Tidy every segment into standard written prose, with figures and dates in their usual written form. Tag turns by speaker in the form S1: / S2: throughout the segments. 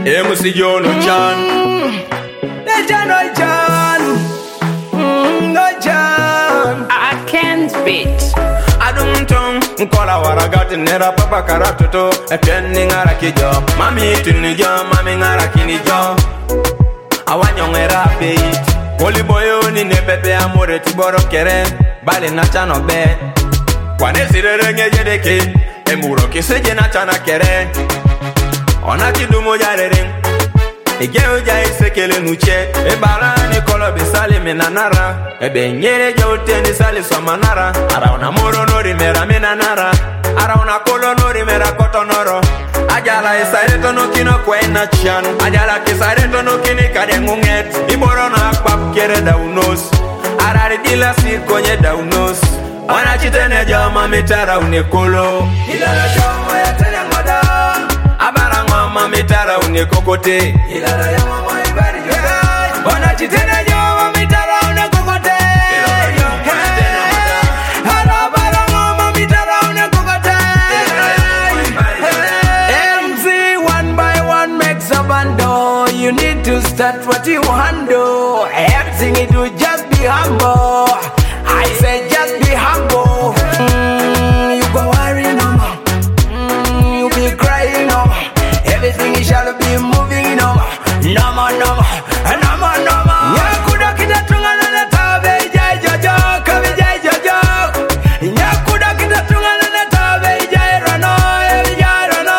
S1: MC John Chan.
S2: No John.
S3: I can't beat.
S1: Adum tong kola waragati nera papa karatoto ekendi ngara kijo mami tinijo mami ngara kinijo awanyongera peit koli boyo ni nepepe amore tiboro kere bali na chano be kwane sirere ngejedeke emuro kiseje na chana kere ona kidumo jarere Egeo jai sekele nuche Ebara ni kolo bisali minanara Ebe nyere jote ni sali somanara Ara una moro nori mera minanara Ara una kolo nori mera kotonoro Ajala isareto no kino kwena chan Ajala kisareto no kini kade ngunget Iboro na akpap kere daunos Ara ridila si konye daunos Wana chitene jama mitara unikolo Ilala jomo ya tenya ngoda Abara ngoma mitara unikokote Ilala ya mama ibari yoda Ona chitene joma mitara unikokote Ilala ya mama itena mada Abara ngoma mitara unikokote Ilala ya mama ibari
S2: MC one by one makes a bando. You need to start what you handle. Everything you do, just be humble. I say just be humble. You go worry no more. You be crying no more. Everything is shall be moving no more. No more, no more, no more, no more. Nyakuda kita tungana na tabe jai jojo, kabe jai jojo. Nyakuda kita tungana na tabe jai rano, jai rano.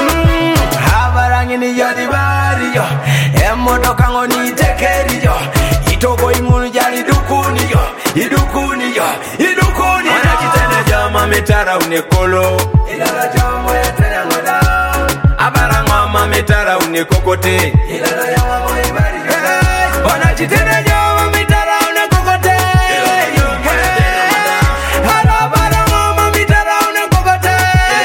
S2: Habarangi ni yodi bari yo, emodo kango ni tekeri yo. Itoko imunu jali dukuni yo, idukuni yo, idukuni yo.
S1: Ona chitene jama mitara unikolo
S2: Ilala jomo ya tena ngoda.
S1: Abara ngoma mitara unikokote
S2: Ilala ya mama ibari yoda. Ona chitene joma mitara unakokote. Hala bara ngoma mitara unakokote.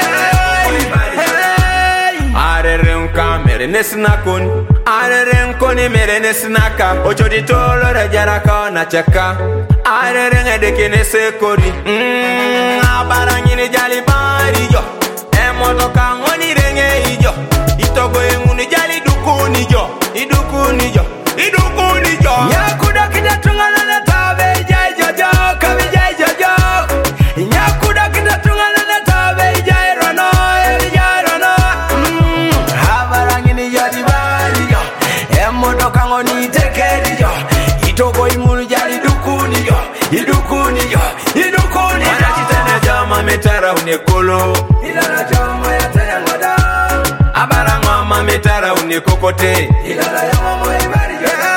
S1: Arere unka mere nesinakon Arere unkoni mere nesinaka Ocho di tolo rejaraka na cheka Arere ngedeke nesekori Abara ngini jali bari yo Emoto kangoni renge ijo Itogo enguni jali dukuni jo Idukuni jo Idukuni jo
S2: Nyakuda kita tungana na tabe jai jojo, kabe jai jojo. Nyakuda kita tungana na tabe jai rano, jai rano. Habarangi ni yodi bari yo, emodo kango ni tekeri yo. Itoko imunu jali dukuni yo, idukuni yo, idukuni yo.
S1: Ona chitene jama mitara unikolo
S2: Ilala jomo ya tena ngoda.
S1: Abara ngoma mitara unikokote
S2: Ilala ya mama ibari yoda.